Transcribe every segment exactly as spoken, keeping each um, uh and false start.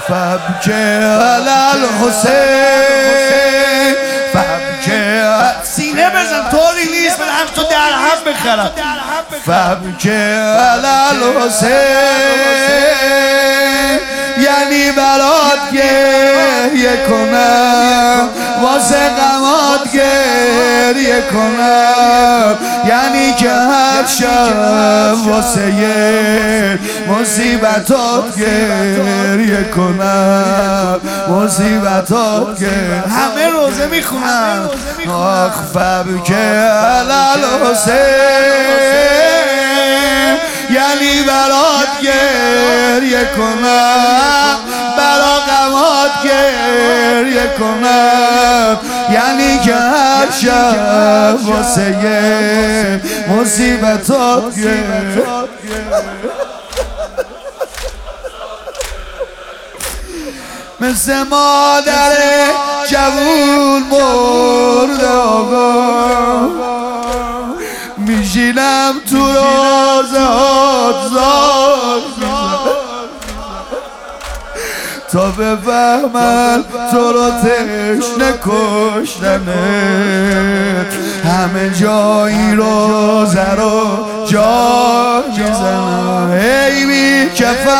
فابکی علی الحسین فابکی. سینه بزن طوری نیست من هم تو در هم بخرم. فابکی علی الحسین یعنی برات گریه کنم واسه غمات گریه کنم، یعنی که هر شب واسه یه مصیبتات گریه کنم مصیبتات گریه. همه روزه میخونم آخ فابکی علی الحسین یعنی برات گریه کنم برا غمات گریه کنم، یعنی که هر شب واسه یه مصیبتات گریه. مثل مادر جوون مرده آقا میشینم تو روزهات زار تا بفهمن تو رو تشنه کشتنت، همه جایی رو زر و جا میزنن. ای بی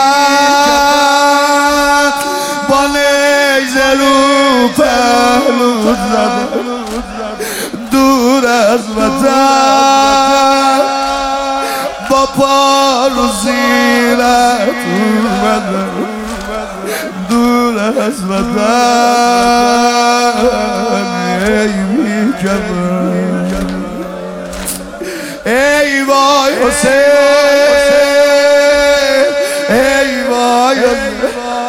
کفن با نیزه رو پهلوت زدن دور از وطن با پا رو زیرت اومدن دور از وطن. ای بی کفن ای وای حسین ای وای حسین.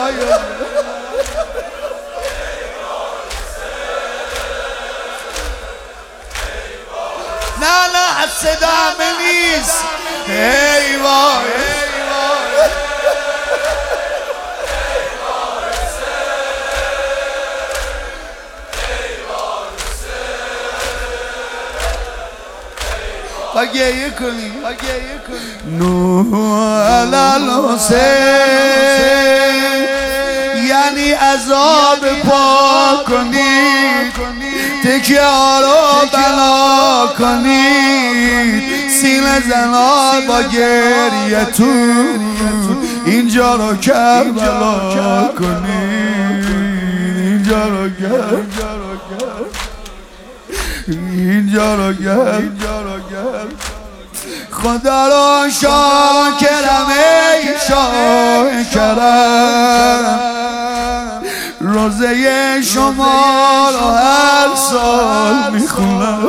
نه نه از صدا همه نیست. ای وای با گریه کنی نوح علی الحسین یعنی عذاب پاک کنید تکیه ها رو بنا کنید، سینه زنان با گریه تو اینجا رو کربلا کنید اینجا رو کربلا اینجا رو گرد خدا رو شاکرم ای شاکرم روزه شما رو هر سال میخونم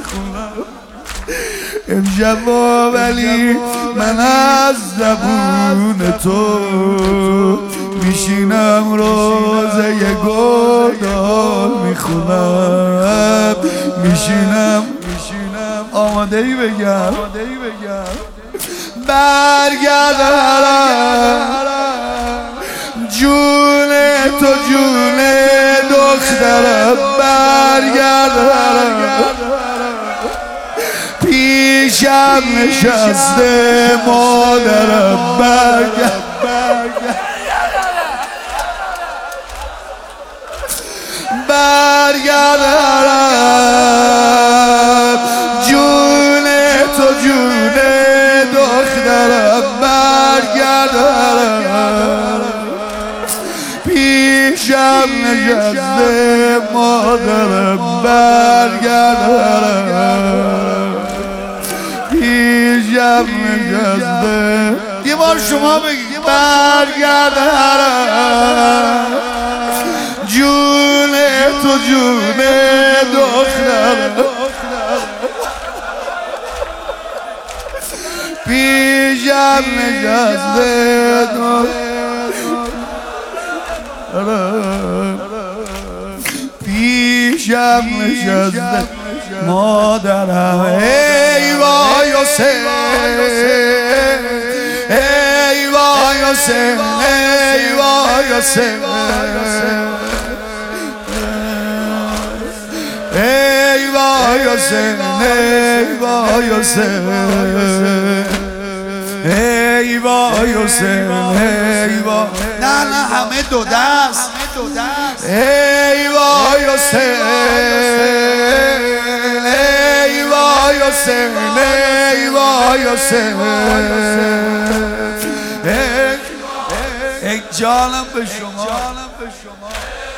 امشب ولی من از زبون تو میشینم روزه گردال میخونم میشینم آماده ای بگم برگردم جون تو جون دخترم برگردم پیشم نشسته مادرم برگردم برگردم جون تو جون دخترم برگردم پیشم نشسته مادرم برگردم پیشم نشسته. یه بار شما بگید برگردم جون تو جون دخترم پیشم نشسته پیشم نشسته مادرم. ای وای حسین ای وای حسین ای وای حسین ای وای حسین ای وای حسین ای ای وای حسین ای وای نه نه همه دو دست ای وای حسین ای وای حسین ای وای حسین ای جانم به شما